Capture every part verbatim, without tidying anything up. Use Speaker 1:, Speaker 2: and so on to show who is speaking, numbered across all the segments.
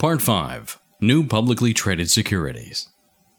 Speaker 1: Part five. New Publicly Traded Securities.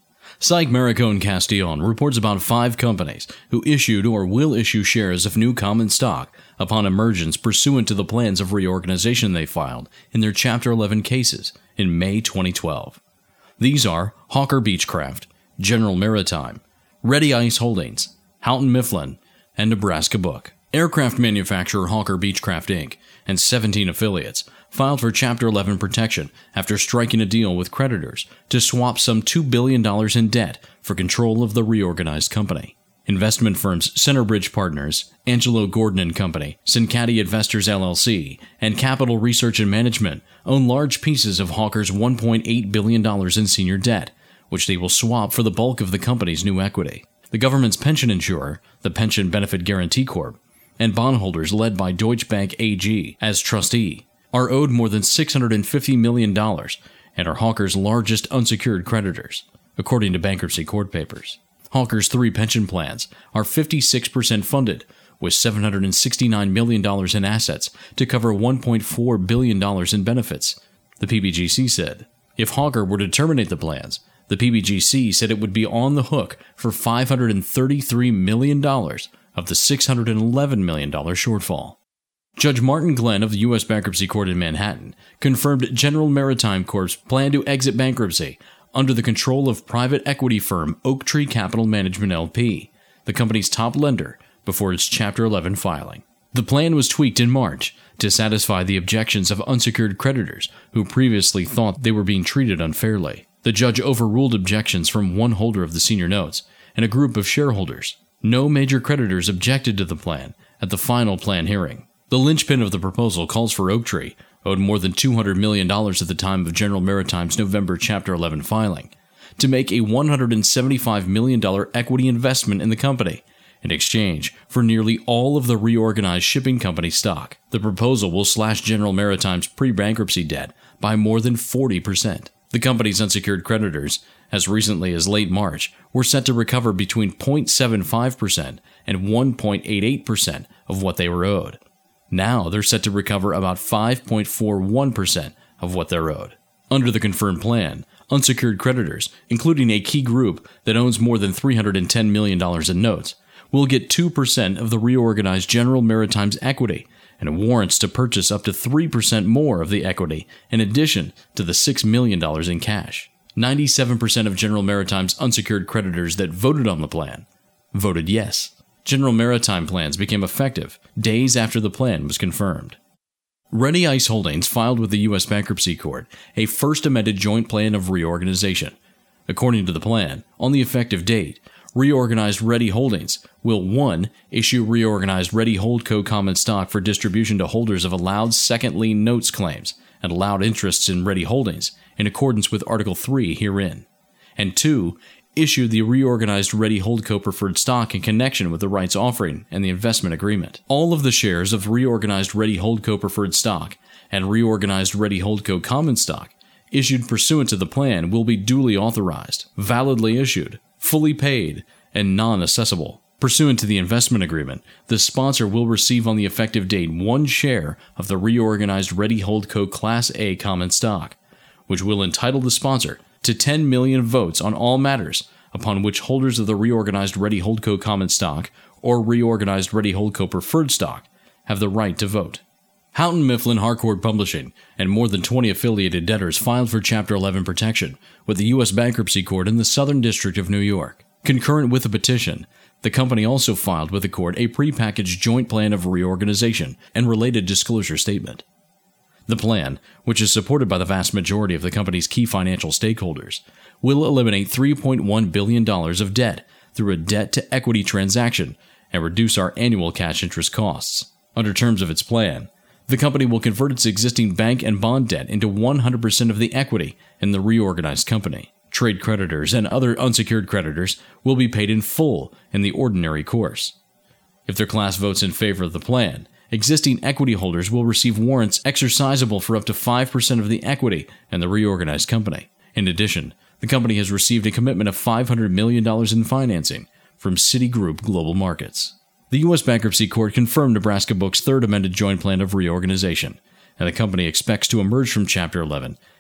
Speaker 1: Psych Maricone Castillon reports about five companies who issued or will issue shares of new common stock upon emergence pursuant to the plans of reorganization they filed in their Chapter eleven cases in May twenty twelve. These are Hawker Beechcraft, General Maritime, Ready Ice Holdings, Houghton Mifflin, and Nebraska Book. Aircraft manufacturer Hawker Beechcraft Incorporated and seventeen affiliates filed for Chapter eleven protection after striking a deal with creditors to swap some two billion dollars in debt for control of the reorganized company. Investment firms Centerbridge Partners, Angelo Gordon and Company, Sincati Investors L L C, and Capital Research and Management own large pieces of Hawker's one point eight billion dollars in senior debt, which they will swap for the bulk of the company's new equity. The government's pension insurer, the Pension Benefit Guaranty Corp, and bondholders led by Deutsche Bank A G as trustee, are owed more than six hundred fifty million dollars and are Hawker's largest unsecured creditors, according to bankruptcy court papers. Hawker's three pension plans are fifty-six percent funded, with seven hundred sixty-nine million dollars in assets to cover one point four billion dollars in benefits, the P B G C said. If Hawker were to terminate the plans, the P B G C said it would be on the hook for five hundred thirty-three million dollars of the six hundred eleven million dollars shortfall. Judge Martin Glenn of the U S Bankruptcy Court in Manhattan confirmed General Maritime Corp's plan to exit bankruptcy under the control of private equity firm Oaktree Capital Management L P, the company's top lender, before its Chapter eleven filing. The plan was tweaked in March to satisfy the objections of unsecured creditors who previously thought they were being treated unfairly. The judge overruled objections from one holder of the senior notes and a group of shareholders. No major creditors objected to the plan at the final plan hearing. The linchpin of the proposal calls for Oaktree, owed more than two hundred million dollars at the time of General Maritime's November Chapter eleven filing, to make a one hundred seventy-five million dollars equity investment in the company in exchange for nearly all of the reorganized shipping company stock. The proposal will slash General Maritime's pre-bankruptcy debt by more than forty percent. The company's unsecured creditors, as recently as late March, were set to recover between zero point seven five percent and one point eight eight percent of what they were owed. Now they're set to recover about five point four one percent of what they're owed. Under the confirmed plan, unsecured creditors, including a key group that owns more than three hundred ten million dollars in notes, will get two percent of the reorganized General Maritime's equity and warrants to purchase up to three percent more of the equity in addition to the six million dollars in cash. ninety-seven percent of General Maritime's unsecured creditors that voted on the plan voted yes. General Maritime plans became effective days after the plan was confirmed. Ready Ice Holdings filed with the U S Bankruptcy Court a first amended joint plan of reorganization. According to the plan, on the effective date, Reorganized Ready Holdings will one. Issue Reorganized Ready Holdco common stock for distribution to holders of allowed second lien notes claims and allowed interests in Ready Holdings in accordance with Article three herein, and two. Issue the Reorganized Ready Holdco preferred stock in connection with the rights offering and the investment agreement. All of the shares of Reorganized Ready Holdco preferred stock and Reorganized Ready Holdco common stock issued pursuant to the plan will be duly authorized, validly issued, fully paid, and non-assessable. Pursuant to the investment agreement, the sponsor will receive on the effective date one share of the Reorganized Ready Holdco Class A common stock, which will entitle the sponsor to ten million votes on all matters upon which holders of the Reorganized Ready Holdco common stock or Reorganized Ready Holdco preferred stock have the right to vote. Houghton Mifflin Harcourt Publishing and more than twenty affiliated debtors filed for Chapter eleven protection with the U S Bankruptcy Court in the Southern District of New York. Concurrent with the petition, the company also filed with the court a prepackaged joint plan of reorganization and related disclosure statement. The plan, which is supported by the vast majority of the company's key financial stakeholders, will eliminate three point one billion dollars of debt through a debt-to-equity transaction and reduce our annual cash interest costs. Under terms of its plan, the company will convert its existing bank and bond debt into one hundred percent of the equity in the reorganized company. Trade creditors and other unsecured creditors will be paid in full in the ordinary course. If their class votes in favor of the plan, existing equity holders will receive warrants exercisable for up to five percent of the equity in the reorganized company. In addition, the company has received a commitment of five hundred million dollars in financing from Citigroup Global Markets. The U S Bankruptcy Court confirmed Nebraska Book's third amended joint plan of reorganization, and the company expects to emerge from Chapter eleven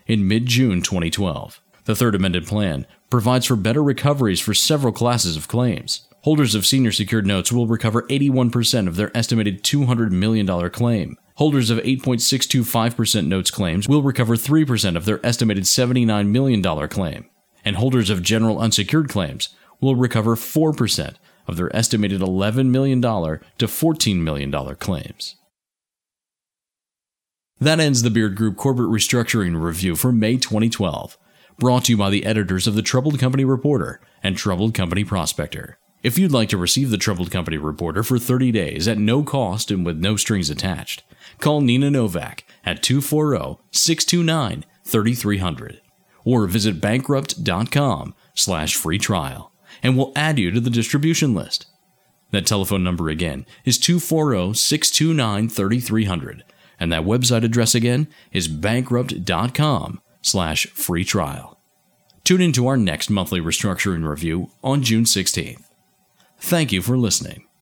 Speaker 1: in mid-June twenty twelve. The Third Amended Plan provides for better recoveries for several classes of claims. Holders of senior secured notes will recover eighty-one percent of their estimated two hundred million dollars claim. Holders of eight point six two five percent notes claims will recover three percent of their estimated seventy-nine million dollars claim. And holders of general unsecured claims will recover four percent of their estimated eleven million dollars to fourteen million dollars claims. That ends the Beard Group Corporate Restructuring Review for May twenty twelve, brought to you by the editors of the Troubled Company Reporter and Troubled Company Prospector. If you'd like to receive the Troubled Company Reporter for thirty days at no cost and with no strings attached, call Nina Novak at two four zero, six two nine, three three zero zero or visit bankrupt dot com slash free trial and we'll add you to the distribution list. That telephone number again is two four zero, six two nine, three three zero zero and that website address again is bankrupt dot com slash free trial. Tune in to our next monthly restructuring review on June sixteenth. Thank you for listening.